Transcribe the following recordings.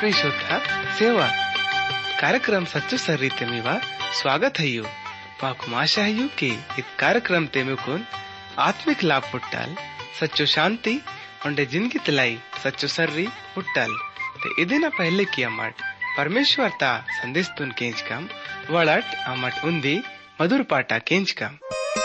प्रिय श्रोता सेवा कार्यक्रम सच्चो सर्रीते मीवा स्वागत है यू माकु आशा है कि इस कार्यक्रम ते मेकुन आत्मिक लाभ पुट्टाल सच्चो शांति उंडे जिंदगी तलाई सच्चो सर्री पुट्टाल ते इदिना पहले की अमट परमेश्वर ता संदेश तुन केंच कम वड़ट अमट उन्दी मधुर पाटा केंच कम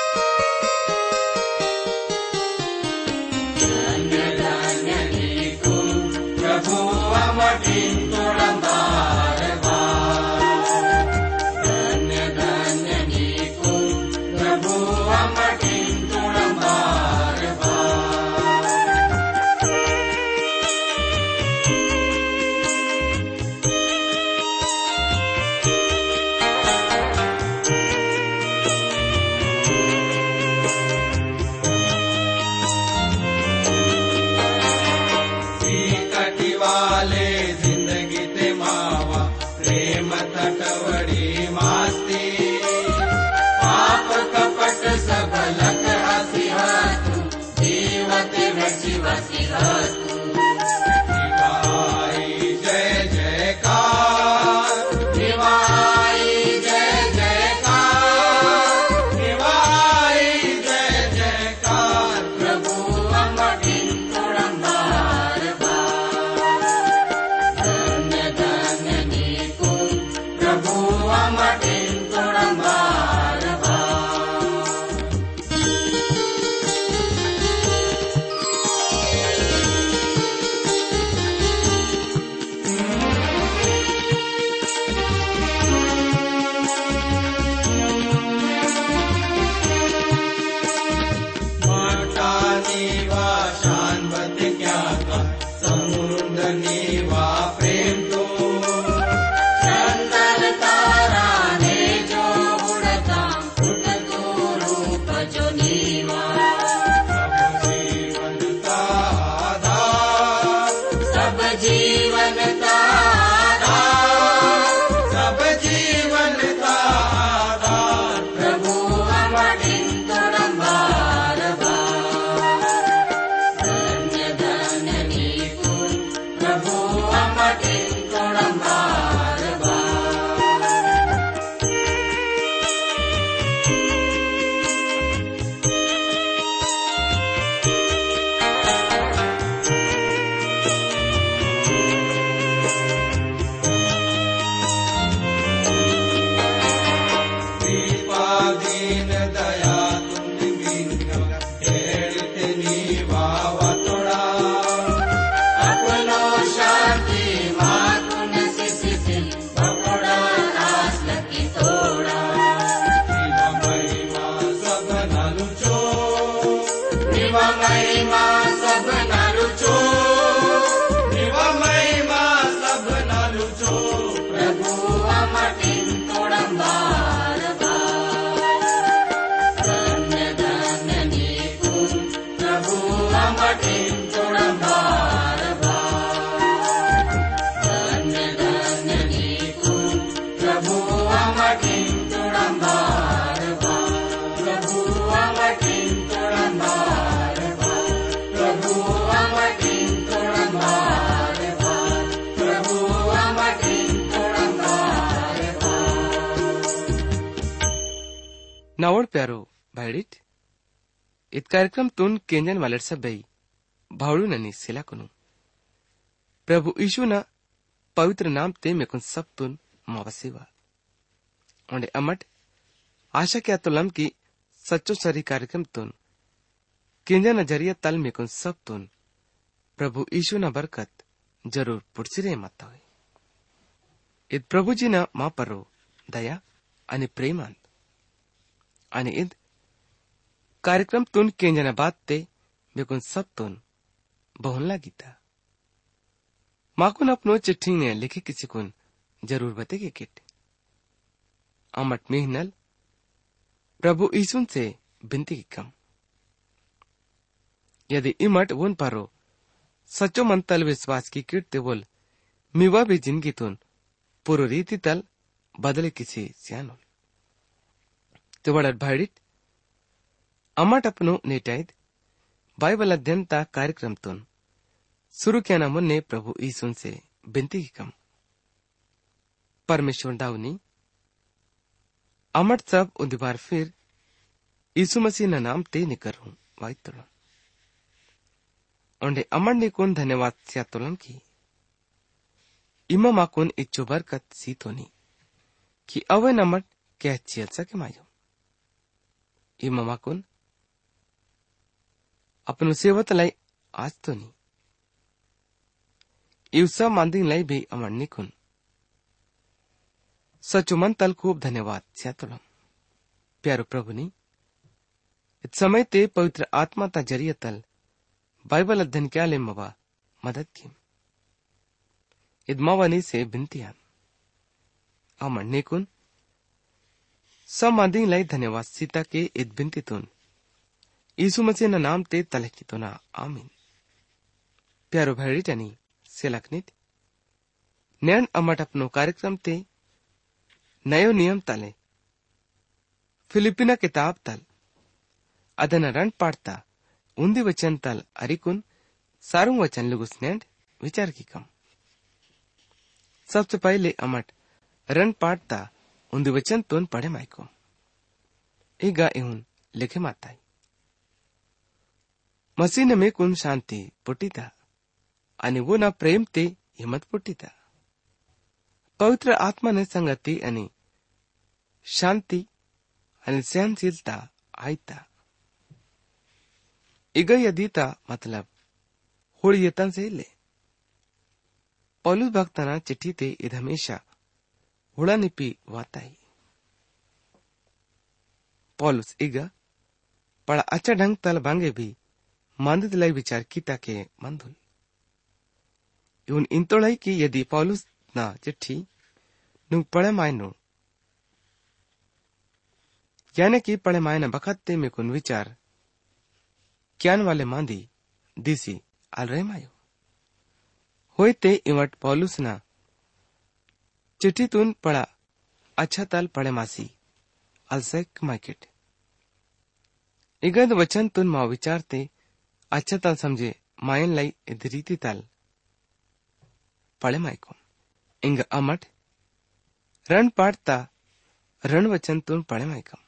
नावड़ प्यारो भाईडिट इत कार्यक्रम तुन केंजन वालर सब बई भावड़ू ननी सिला कुनु प्रभु यीशु ना पवित्र नाम ते मेकुन सब तुन मवसीवा ओंडे अमट आशा क्या तुलम की सच्चो सरी कार्यक्रम तुन केंजन नजरिया तल मेकुन सब तुन प्रभु यीशु ना बरकत जरूर पुड़सिरे मत होय इत प्रभु जी ना मा परो दया आणि प्रेमांत आणि id कार्यक्रम तुन केंजना बात ते बेकुन सब तुन बहुनला गीता माकुन अपनो चिट्ठी ने लिखे किसी कुन जरूर बतेगे किट अमट मेहनल प्रभु यीशु से बिनती की कम यदि इमट वन पारो सच्चो मन तल विश्वास की किट ते बोल मिवा भी जिंदगी तुन पूर्व रीति तल बदले किसी सियानो तो बड़ा भाईडिट अमट अपनो नेटाइद बाइबल अध्ययन ता कार्यक्रम तुन शुरू किया ना मुन्ने प्रभु यीशु से बिनती की कम परमेश्वर दाऊनी अमट सब उन्दी बार फिर यीशु मसीह ना नाम ते निकर हूं वाइतुलन ओंडे अमर ने कोन धन्यवाद स्यातुलन की इमा माकुन इच्छु बरकत सीतोनी कि अवे नमट क्या चियल सके मायो इमा माकुन अपनो सेवत लाई आज तो नहीं इवसा मांदी लाई भी अमर निकुन सचुमन तल खूब धन्यवाद स्यातुलम प्यारो प्रभु नी इत समय ते पवित्र आत्मा ता जरिए तल बाइबल अध्ययन क्या ले मवा मदद की इदमावनी से बिनतियां अमर निकुन सब मांदी लाई धन्यवाद सीता के इत बिनती तुन यीशु मसीह ना नाम ते तलकी तो ना आमीन प्यारो भैरी टनी सेलकनित नयन अमट अपनो कार्यक्रम ते नयो नियम तले फिलिपिना किताब तल अदन रण पाड़ता उन्दी वचन तल अरिकुन सारू वचन लुगुस्नेंड विचार की कम सबसे पहले अमट रण पाड़ता उन्दी वचन तुन पढ़े माइको इगा इहुन लिखे माताई मसीह ने में कुन शांति पुटीता आणि वो ना प्रेम ते हिम्मत पुटीता पवित्र आत्मा ने संगति आणि शांति आणि सहनशीलता आयता इग यदीता मतलब होळीयतन से ले पौलुस भक्तना चिट्ठी ते इद हमेशा हुड़ा निपी वाताई पौलुस इग पड़ा अच्छा ढंग तल बांगे भी मांदित लाई विचार कीता के मंदुल इउन इंतोलाई की यदि पौलुस ना चिट्ठी नु पढ़े मायनो यानी कि पढ़े मायना बखत्ते में कुन विचार क्यान वाले मांदी दिसी आल रहे मायो होते इवट पौलुस ना चिट्ठी तुन पढ़ा अच्छा तल पढ़े मासी अलसेक माइकेट इगद वचन तुन माँ विचारते अच्छा तल समझे मायन लाई इधरीती तल पढ़े माइको इंग अमट रण पाड़ता रण वचन तुन पढ़े माइकम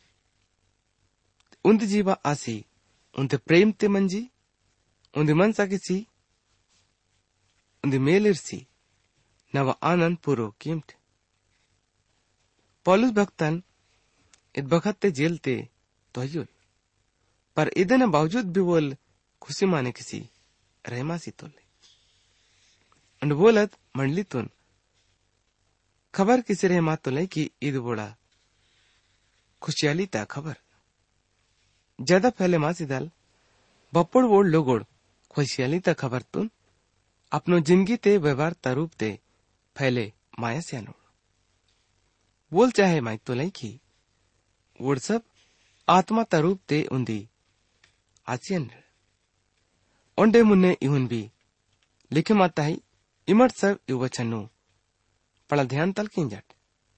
उन्द जीवा आसी उन्द प्रेम ते मंजी उन्द मन साकिसी उन्द मेलिरसी नव आनंद पूरो कीमट पौलुस भक्तन इत बखत्ते जेलते तोयुल पर इदन बावजूद भी बोल खुशी माने किसी रहमासी तोले अंड बोलत मंडली तुन खबर किसी रहमा तोले की ईद बोड़ा खुशियाली ता खबर ज्यादा फैले मासी दल बप्पड़ वोड़ लोगोड़ खुशियाली ता खबर तुन अपनो जिंदगी ते व्यवहार तरूप ते फैले माया स्यानो बोल चाहे माई तोले की वोड़ सब आत्मा तरूप ते उन्दी आसियन ओंडे मुन्ने इहुन भी लिखे माता ही इमट सब युवचनु पड़ा ध्यान तल किंजट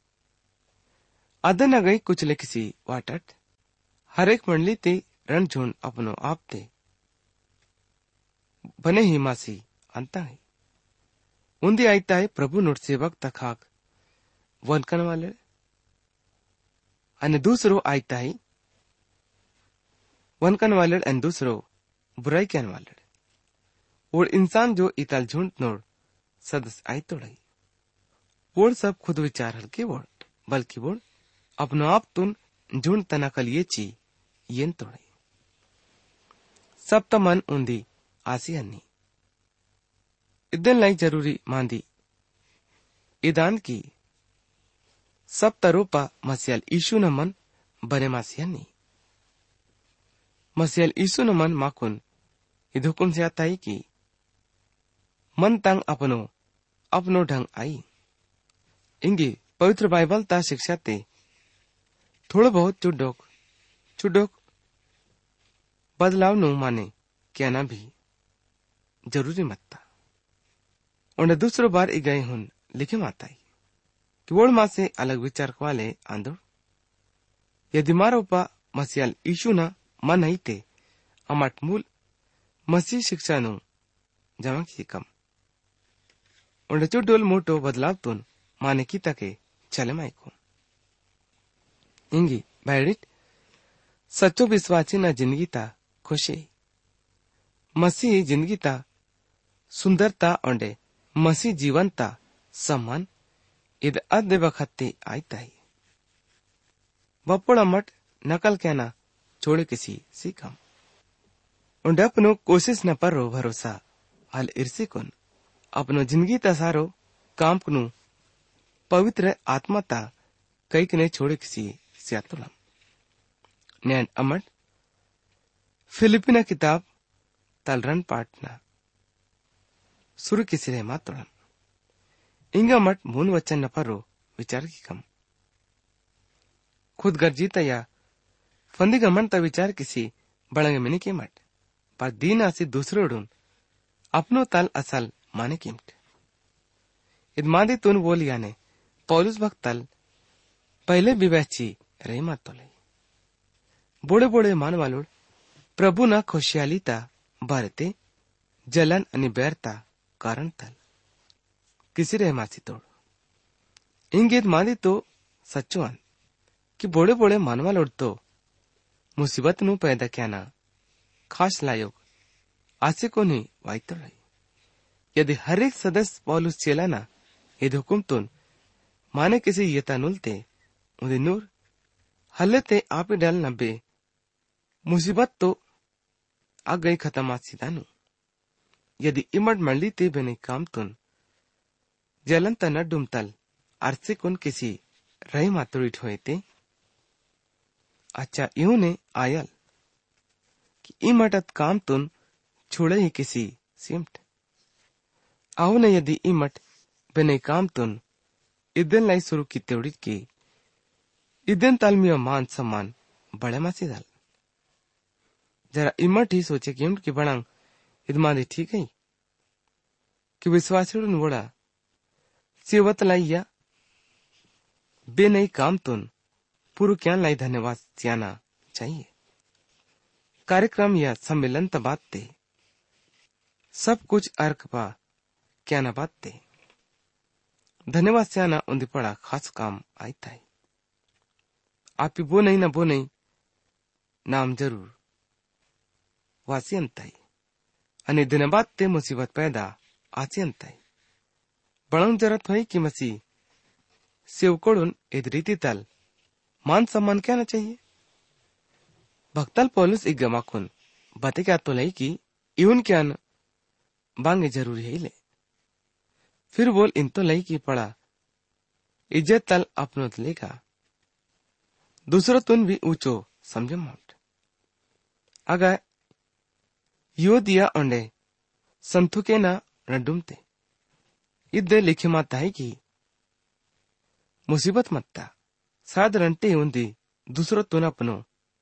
अदन अगई कुछ लिखसी वाटट हर एक मंडली ते रण झुंड अपनो आप ते बने ही मासी अंता है उन्दी आयता है प्रभु नोट सेवक तखाक वनकन वाले अने दूसरो आयता है वनकन वाले अन दूसरो बुराई कैन वाले और इंसान जो इतल झुंड नोड़ सदस्य आई तोड़ाई वोड़ सब खुद विचार हल्के वोड़ बल्कि वोड़ अपनो आप तुन झुंड तनाकल ये ची येन तोड़ाई सब तमन उन्दी आसी अन्नी इदन लाई जरूरी मांदी इदान की सब तरोपा मसियल ईशु न मन बने मासियन्नी मसियल ईशु न मन माकुन इद हुकुम से आता ही की मन तंग अपनो ढंग आई इंगी पवित्र बाइबल ता शिक्षा ते थोड़ा बहुत चुडोक बदलाव नु माने क्या ना भी जरूरी मत्ता उन्हें दूसरो बार ई गए हुन लिखे माताई कि वोड़ माँ से अलग विचार वाले आंदो यदि मारो पा मसियल ईशु ना मन ही ते अमट मूल मसीह शिक्षा नु जमा की कम उंडचू डोल मोटो बदलावतून माने की तके चले मायको इंगी बैरिट सच्चो विश्वासी ना जिंदगी ता खुशी मसीह जिंदगी ता सुंदरता ओंडे मसीह जीवनता सम्मान इद अद्दे बखत्ते आयता ही बप्पड़ा मट नकल कहना छोड़े किसी सीखम उंडे अपनो कोशिश न पर भरोसा हल इर्सी कुन अपनो जिंदगी ता सारो काम कुनु पवित्र आत्मा ता कई कने छोड़े किसी सियातुलम नैन अमट फिलिपिना किताब तलरन पाटना सुर किसी रे मातुलम इंगा मट मून वचन न परो विचार की कम खुद गर्जीता या फंदी गमन ता विचार किसी बड़ंगे मिनी के मट पर दीन आसी दूसरे उड़ून अपनो तल असल माने कीमट इदमादी तुन बोल याने पौलुस भक्त तल पहले विवैची रही मात तोले बोड़े बोड़े मान वालोड प्रभु ना खुशहालीता बारते जलन अनि बैरता कारण तल किसी रे मासी तोड़ इंगेद मादी तो सच्चोन कि बोड़े बोड़े मान वालोड तो मुसीबत नु पैदा क्या ना खास लायोग आसे को नहीं वाइतो रही यदि हर एक सदस्य पौलुस चेला ना यदि हुकुम तुन माने किसी यता नुलते उन्हें नूर हल्लेते आपे डल नब्बे मुसीबत तो आ गई खत्म आसीदानु यदि इमड मंडली ते बने काम तुन जलन तना डुमतल अरसे कुन किसी रही मातुरिट होए ते अच्छा यूं ने आयल कि इमटत काम तुन छोड़े ही किसी सिमट आओ ने यदि इमट बने काम तुन इदन लाई शुरू की तेवड़ी की इदन तालमिया मान सम्मान बड़े मासी दल जरा इमट ही सोचे कि इमट की बड़ांग इदमादी ठीक है कि विश्वासियों वोड़ा सेवत लाइया बे नई काम तुन पूर्व क्या लाई धन्यवाद सियाना चाहिए कार्यक्रम या सम्मेलन तबात ते सब कुछ अर्क पा क्या न बात ते धन्यवाद सियाना उन्दी पड़ा खास काम आई था आप बो नहीं न बो नहीं नाम जरूर वासियंताई अने धन्यवाद ते मुसीबत पैदा आसियंताई बड़ंग जरूरत हुई कि मसीह सेवकोड़ुन इद रीति तल मान सम्मान क्या न चाहिए भक्तल पौलुस एक गमाकुन बते क्या तो लाई कि इवन क्या न बांगे जरूरी है ले फिर बोल इन तो लाई की पड़ा इज्जत तल अपनो लेगा दूसरो तुन भी ऊंचो समझे मोट अगर यो दिया अंडे संतु के ना नडुमते इद्दे लिखे माता है कि मुसीबत मत्ता साध रंटे उन्दी दूसरो तुन अपनो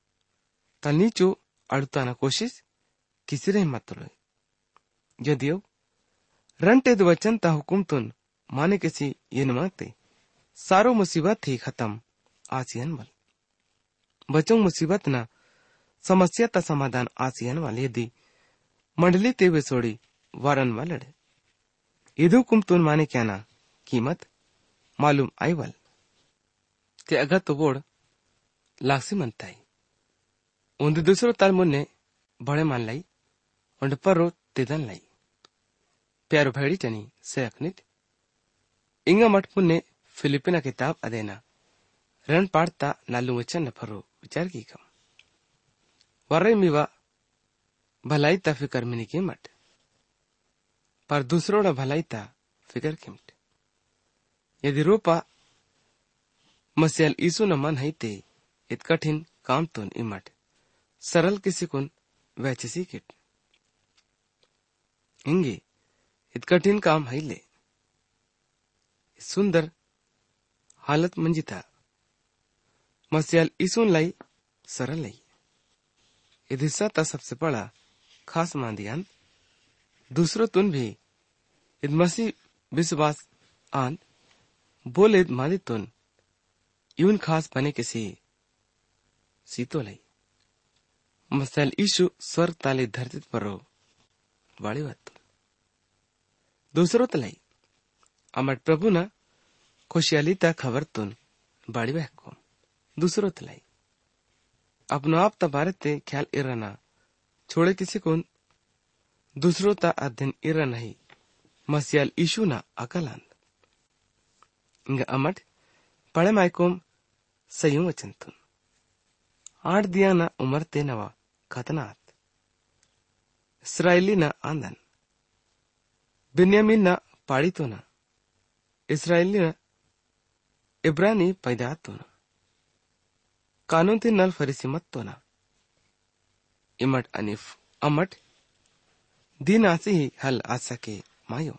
तलनीचो अड़ताना कोशिश किसी रे मत लो यदियो रंटे द वचन ता हुकुम तुन माने किसी ये न मांगते सारो मुसीबत ही खत्म आसियन बल बचों मुसीबत ना समस्या ता समाधान आसियन वाले यदि मंडली ते वे सोड़ी वारन वालड़े इधु कुम तुन माने क्या ना कीमत मालूम आई वल ते अगर तो बोड़ लाक्सी मनता है उन्द दूसरो ताल मुन्ने बड़े मान लाई उन्द पर रो तेदन लाई प्यारो भैडी टनी से अखनित इंगा मठ मुन्ने फिलिपिना किताब अदेना रन पाड़ता नालू वचन न फरो विचार की कम वर्रे मिवा भलाई ता फिकर मिनी की मट पर दूसरों न भलाई ता फिकर की मट यदि रोपा मसियल ईसु न मन है ते इत कठिन काम तुन इमट सरल किसी कुन वैचसी किट इंगे इत कठिन काम है ले सुंदर हालत मंजिता मसियल ईसुन लाई सरल लाई इध हिस्सा ता सबसे बड़ा खास मांदियान दूसरो तुन भी इद मसीह विश्वास आन बोले मादी तुन यून खास बने किसी सीतो लाई मसल ईशु स्वर्ग ताले धरती पर रो वाली बात दूसरो तलाई अमट प्रभु न खुशहाली ता खबर तुन बाड़ी बहको दूसरो तलाई अपनो आप ता भारत ते ख्याल इराना छोड़े किसी को दूसरो ता अध्ययन इरा नहीं मसियाल ईशु ना अकलान इंग अमट पढ़े मायकोम सयू वचन तुन 8 दिया ना उमर ते नवा खतनात इसराइली ना आंदन बिन्यामीन ना पाड़ी तो ना इसराइली ना इब्रानी पैदा तो ना कानून ते नल फरीसी मत तो ना इमट अनिफ अमट दिन आसे ही हल आ सके मायो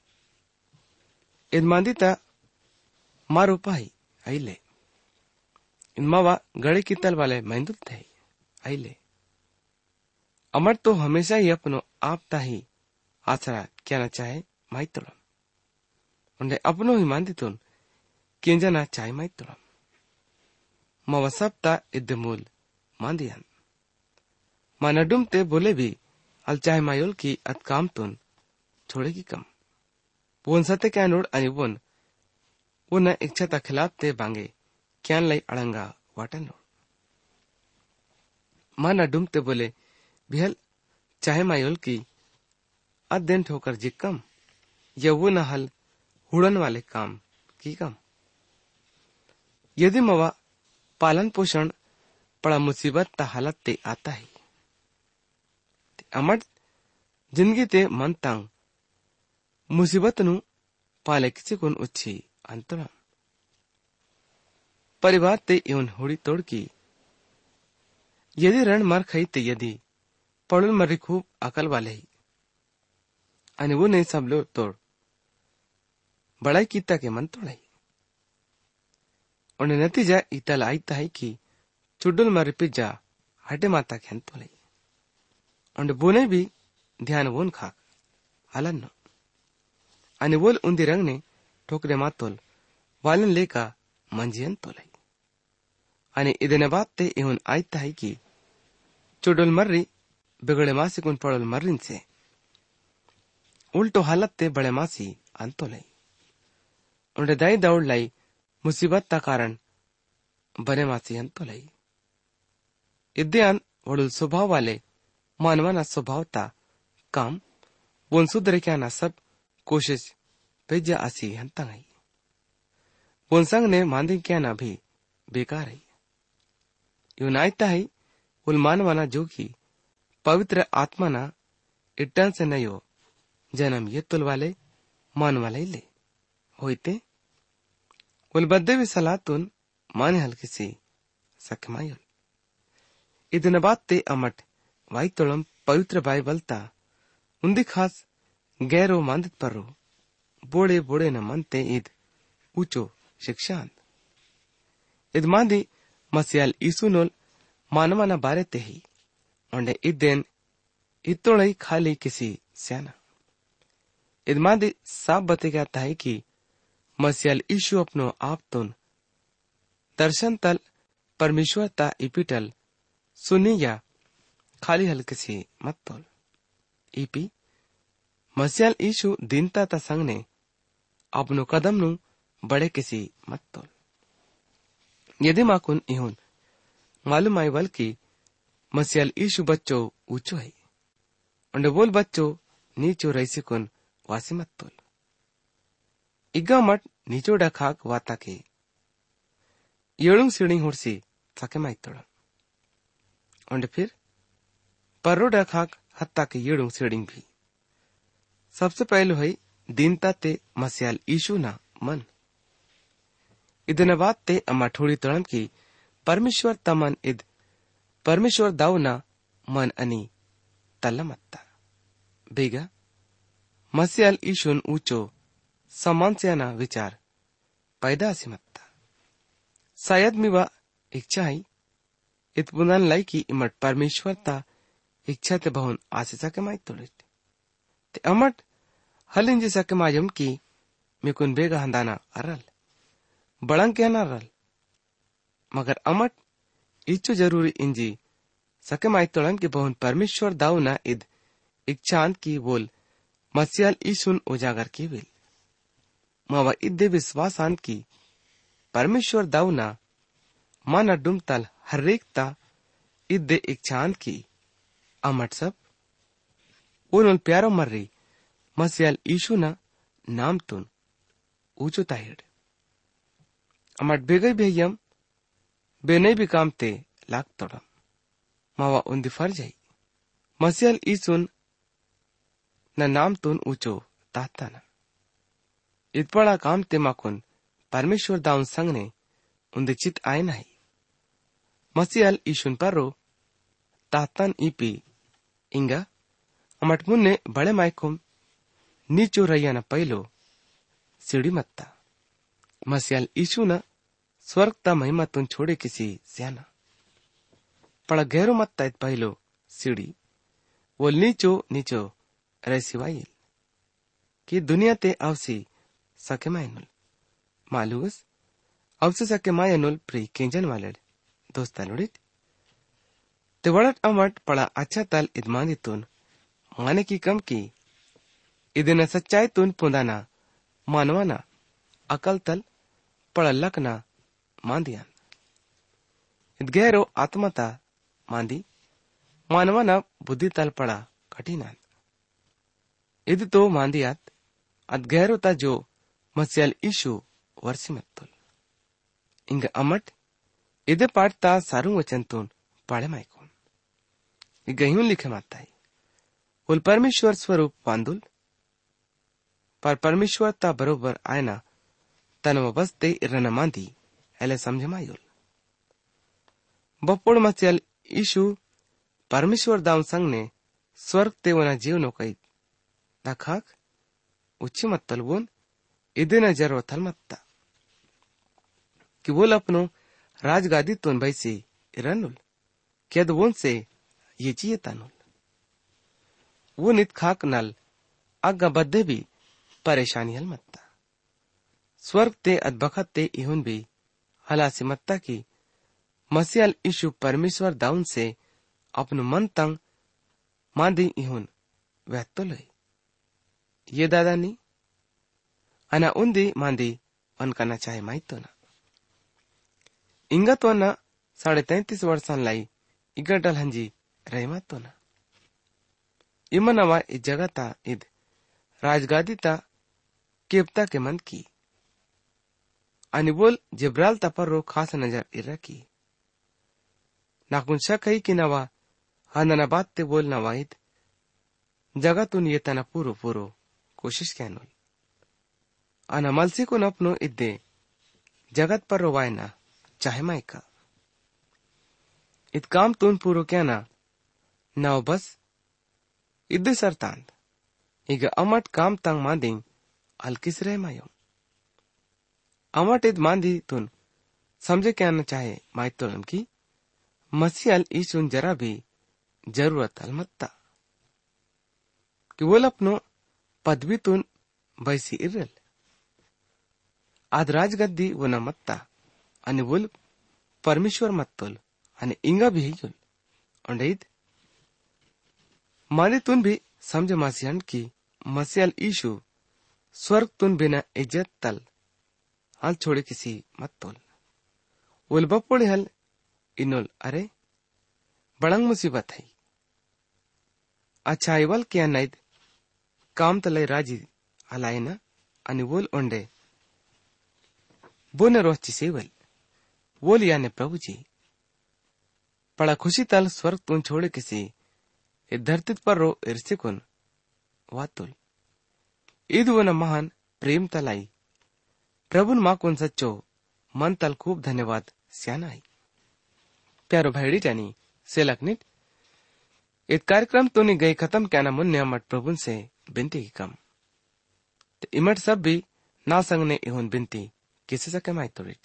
इदमांदिता मारो पाई आइले इनमावा गड़े की तल वाले मैंदुल थे आइले अमर तो हमेशा ही अपनो आप ता ही आसरा क्या ना चाहे माइतोड़म उन्हें अपनो ही मांदितुन केंजा ना चाहे माइतोड़म मावा सब ता इद्दमूल मांदियन मानडुम ते बोले भी अल चाहे मायोल की अतकाम तुन छोड़े की कम बोन सते क्या नोड अनिबोन वो न इच्छा ता खिलाफ ते बांगे क्या लाई अड़ंगा वाटन नोड मानडुम ते बोले बिहल चाहे मायोल की अध्ययन ठोकर जिक्कम या वो न हल हुड़न वाले काम की कम यदि मवा पालन पोषण पड़ा मुसीबत ता हालत ते आता है अमट जिंदगी ते मन तंग मुसीबत नु पाले किसी कुन उच्छी अंतरम परिवार ते इवन हुड़ी तोड़ की यदि रण मर खई ते यदि पड़ुल मरी खूब अकल वाले ही अने वो नहीं सब लोग तोड़ बड़ाई कीता के मन तोड़ाई उन्हें नतीजा इतल आईता है कि चुडुल मरी पिज्जा हटे माता खेन तोलाई उन्हें बोने भी ध्यान वोन खाक हलन अने वोल उन्दी रंग ने ठोकरे मातोल वालन लेका मंजियन तोलाई अने इदने बात ते इहुन आईता है कि चुडुल मर्री बिगड़े मासी कुन पड़ुल मर्रिन से उल्टो हालत ते बड़े मासी अंतोलाई उन्हें दाई दौड़ लाई मुसीबत ता कारण बने मासी अंतोलाई इद्यान वडुल स्वभाव वाले मानवाना स्वभाव ता काम बोन सुधरे क्या ना सब कोशिश पेजा आसी हंतंगाई बोन संग ने मांदी क्या ना भी बेकार है यूनाइता है उल मानवाना जो की पवित्र आत्मा ना इट्टन से नयो जन्म ये तुल वाले मान वाले ले होते उल बद्दे भी सलातुन माने हल्की सी सकमायुल इतने बात ते अमट वाई तोड़म पवित्र बाइबल ता उन्दी खास गैरो मांदित परो बोड़े बोड़े न मनते इद ऊंचो शिक्षांत इद मांदी मसियाल ईसु नोल मानवाना बारे ते ही उन्हें इदेन इतोड़ई खाली किसी स्याना इद मांदी साफ बते गया था कि मसियाल ईशु अपनो आप तुन दर्शन तल परमेश्वर ता इपिटल सुनी या खाली हल्के सी मत तोल इपी मसियाल ईशु दीनता ता संग ने अपनो कदम नु बड़े किसी मत तोल यदि माकुन इहुन मालूम आई बल की मसियाल ईशु बच्चो ऊंचो है उन्हें बोल बच्चो नीचो रईसी कुन वासी मत तोल इग्गा मट नीचो डखाक वाता के येड़ुंग सीढ़ी हुड़सी सके माई तोड़ा उन्हें फिर पर्रो डखाक हत्ता के येड़ुंग सीढ़ी भी सबसे पहले है दीनता ते मसियाल ईशु ना मन इदने बात ते अम्मा ठोड़ी तोड़म की परमेश्वर तमन इद परमेश्वर दाव ना मन अनि तल्लमत्ता बेगा मसियाल ईशुन ऊंचो समान से ना विचार पैदा से मत्ता शायद मिवा इच्छा है इत बुनान लाई की इमट परमेश्वर ता इच्छा ते बहुन आशीषा के माई तोड़ित ते अमट हल इंजी सके मायम की मिकुन बेगा हंदाना अरल बड़ंग क्या ना रल मगर अमट इच्छु जरूरी इंजी सके माई तोड़म की बहुन परमेश्वर दाऊ ना इद इच्छांत की बोल मसियाल ईशुन उजागर की बिल मावा इद्दे विश्वासान की परमेश्वर दाऊना माना डुमतल हर्रेकता इद्दे इच्छान की अमट सब उन प्यारो मर्री मसियाल ईशु ना नाम तुन ऊंचो ताहिड़ अमट बेगई बेयम बेनई भी काम ते लाग तोड़म मावा उन्दी फर्ज है मसियाल ईसुन न नाम तुन ऊंचो ताता ना इत बड़ा काम ते माकुन परमेश्वर दाउन संग ने उन्दी चित आए नहीं मसियाल ईशुन परो तातन ईपी इंगा अमट मुन्ने बड़े मायकुम नीचो रैया न पहलो सीढ़ी मत्ता मसियाल ईशु न स्वर्ग ता महिमा तुन छोड़े किसी स्याना पड़ा गहरो मत्ता इत पहलो सीढ़ी वो नीचो नीचो रह सिवाइल कि दुनिया ते आवसी सके मायनुल मालूस अवसे सके मायनुल प्री केंजन वाले दोस्ता लुड़ित ते वड़ट अमट पड़ा अच्छा तल इदमानी तुन माने की कम की इदिन सच्चाई तुन पुंदाना मानवाना अकल तल पड़ा लकना मांदियान इत गहरो आत्मता मांदी मानवाना बुद्धि तल पड़ा कठिनान इद तो मांदियात अद गहरो ता जो मसियाल ईशु वर्षी मत्तुल इंग अमट इदे पाठता सारू वचन तुन पाड़े मायकोन गयून लिखे माताई उल परमेश्वर स्वरूप पांदुल पर परमेश्वर ता बरोबर आयना तनव बसते इरन मांदी एले समझ मायुल बपोड़ मसियाल ईशु परमेश्वर दाऊन संग ने स्वर्ग ते वना जीवनो कई दाखाक उच्ची मत्तल वोन इदे न जरूरतल मत्ता कि वोल अपनो राजगादी तुन भैसी इरनुल केद वोन से ये चिये तानुल वो नित खाक नल अग्गा बद्दे भी परेशानी हल मत्ता स्वर्ग ते अदबखत ते इहुन भी हलासी मत्ता की मसियाल ईशु परमेश्वर दाउन से अपनु मन तंग मांदी इहुन वहतो लई ये दादा नी अना उन्दी मांदी उनका न चाहे माई तो ना इंगा तो ना 33.5 वर्षान लाई इगडल हंजी रहमा तो ना इमनवा इस जगह ता इद राजगादी ता केवता के मन की अनि बोल जिब्राल ता पर रो खास नजर इरा की नाकुन शक है कि नवा हनना बात ते बोल नवाइद जगह तुन ये तना पूरो पूरो कोशिश कैनुल अना मलसी को नपनो इद्दे जगत पर रोवायना चाहे मायका इत काम तुन पूरो क्या ना नाव बस इद्दे सरतांद इग अमट काम तंग मांदिंग अलकिस रह मायो अमट इद मांदी तुन समझे क्या ना चाहे माय तोलम की मसीहल ईशुन जरा भी जरूरत अलमत्ता कि वो अपनो पदवी तुन बैसी इरल आद राजगद्दी वो न मत्ता अनि वोल परमेश्वर मत्तोल अनि इंगा भी हियुल अंडईद माने तुन भी समझ मासियन की मसीहल ईशु स्वर्ग तुन बिना इज्जत तल हाल छोड़े किसी मत्तोल वोल बपोड़े हल इनोल अरे बड़ंग मुसीबत है अच्छा इवल क्या नैद काम तले राजी हलायना अनि वोल ओंडे बोने रोची सेवल वोल याने प्रभु जी पड़ा खुशी तल स्वर्ग तुन छोड़े किसी धरती पर रो इर्सिकुन वातुल ईद वन महान प्रेम तलाई प्रभुन माकुन सच्चो मन तल खूब धन्यवाद स्यानाई प्यारो भाईडी जानी सेलकनिट इत कार्यक्रम तुनी गई खत्म क्या ना मुन्ने अमट प्रभुन से बिनती की कम ते इमट सब भी ना संग ने इहुन बिनती किसी सके माई तोड़िट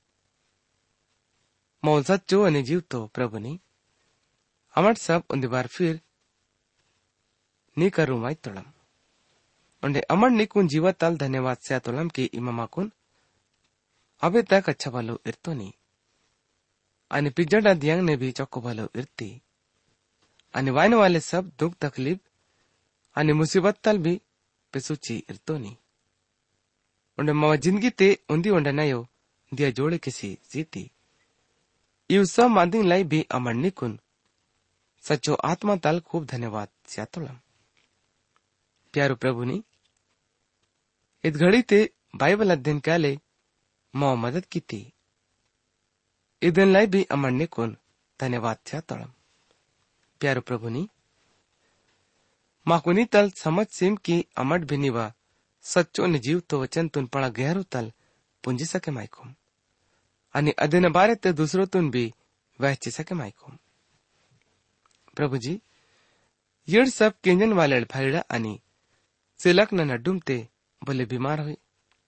मौल सच्चो अनि जीव तो प्रभु नी अमट सब उन्दी बार फिर नी करू माई तोड़म उन्डे अमट निकुन जीवा तल धन्यवाद से तोलम की इमामा कुन अबे तक अच्छा भलो इरतो नी अनि पिज्जडा दियांग ने भी चौको भलो इरती अनि वाइन वाले सब दुख तकलीफ अनि मुसीबत तल भी पिसुची इरतो नी उन्हें मावा जिंदगी ते उन्दी उन्हें नयो दिया जोड़े किसी जीती यू सब मांदिंग लाई भी अमरनी कुन सच्चो आत्मा तल खूब धन्यवाद स्यातुलम प्यारो प्रभु नी इत घड़ी ते बाइबल अध्ययन काले माँ मदद की थी इदन लाई भी अमरनी कुन धन्यवाद स्यातुलम प्यारो प्रभु नी माकुनी तल समझ सिम की अमट भिनिवा सच्चो ने जीव तो वचन तुन पड़ा गहरो तल पुंजी सके माइकोम अनि अध्ययन बारे ते दूसरो तुन भी वहची सके माइकोम प्रभु जी यड़ सब केंजन वाले भाईड़ा अनि सिलक न नड्डुम ते बोले बीमार हुई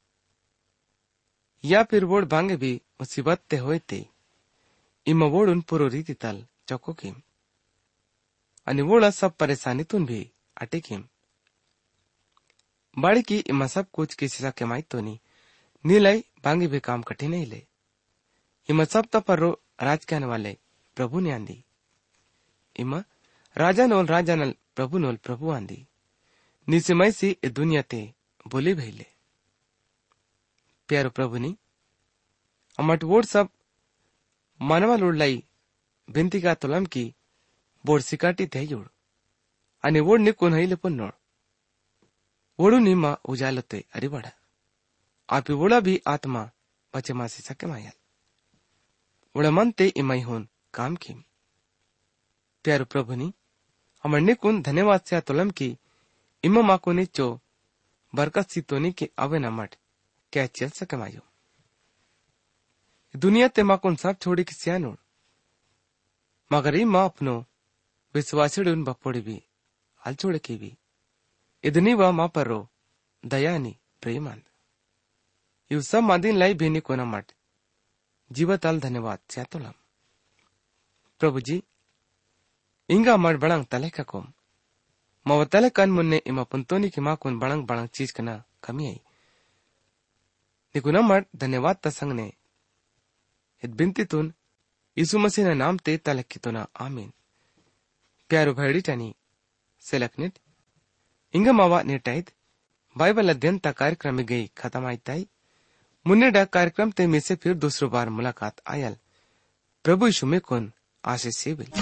या फिर वोड़ भांगे भी मुसीबत ते होए ते इमा वोड़ उन पुरो रीति तल चौको किम अनि वोड़ा सब परेशानी तुन भी अटे किम बाड़ी की इमा सब कुछ किसी सा कमाई तो नीलाई भांगे भी काम कठिन नहीं ले इमा सब तपर राज कहने वाले प्रभु ने आंदी इमा राजा नल प्रभु आंदी निसिमय सी दुनिया ते बोली भैले प्यारो प्रभु नी अमट वोड सब मानवा लोडलाई भिंती का तुलम की बोर्ड सिकाटी थे जोड़ आणि वोड नि कोण हईले पण नोड वोडू निमा उजालते अरिवाडा आपी वोडा भी आत्मा बचे मासे सके मायल वोडा मन ते इमाई होन काम की प्यारो प्रभु नी अमरने कुन धन्यवाद से तुलम की इमा माको ने चो बरकत सी तोनी के अवे नमट क्या चल सके मायो दुनिया ते माकुन सब छोड़ी की सियानोड मगर इमा अपनो विश्वासिड उन बपोड़ी भी हाल छोड़े की भी इदनी वा मा पर रो दयानी प्रेमांद यू सब मादिन लाई भेनी कोना मट जीवताल धन्यवाद स्यातुलम प्रभु जी इंगा मट बड़ंग तले का कोम माव तले कन मुन्ने इमा पुंतोनी की माँ कुन बड़ंग बड़ंग चीज कना कमी आई निकुना मट धन्यवाद तसंग ने इत बिनती तुन यीशु मसीह ने नाम ते तलक की तुना आमीन प्यारो भैडी टनी सेलकनिट इंगा मावा नेटाइत बाइबल अध्ययन ता कार्यक्रम में गई खत्म आई ताई मुन्ने डा कार्यक्रम ते में से फिर दूसरो बार मुलाकात आयल प्रभु यीशु में कुन आशीष से बिल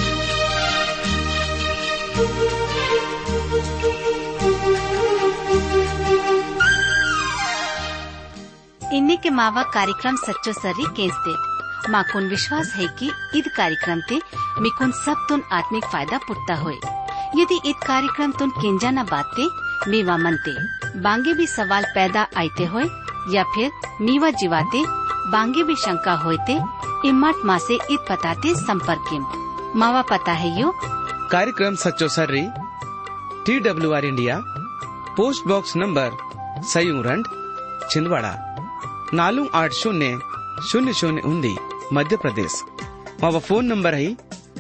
इन्हीं के मावा कार्यक्रम सच्चो सर्री केस दे माकुन विश्वास है कि ईद कार्यक्रम ते मिकुन सब तुन आत्मिक फायदा पुटता होए यदि ईद कार्यक्रम तुन केंजा न बाते मीवा मनते बांगे भी सवाल पैदा आते होए या फिर मीवा जीवाते बांगे भी शंका होते इम्मत माँ से ईद पताते संपर्क मावा पता है यो कार्यक्रम सच्चो सर्री TWR India post box number सयूरंड छिंदवाड़ा 480000 मध्य प्रदेश मावा फोन नंबर है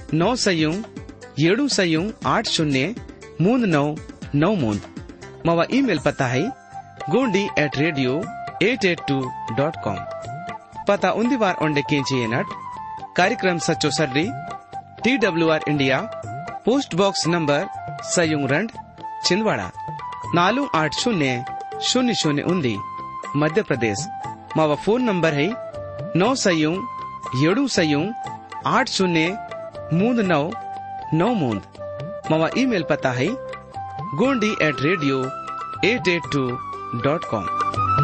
9 मावा ईमेल पता है gondi@radio882.com पता उन्दी बार ओंडे केंची नट कार्यक्रम सच्चो सर्री TWR India post box number सयूरंड छिंदवाड़ा 480000 मध्य प्रदेश मावा फोन नंबर है 9 मावा ईमेल पता है gondi@radio882.com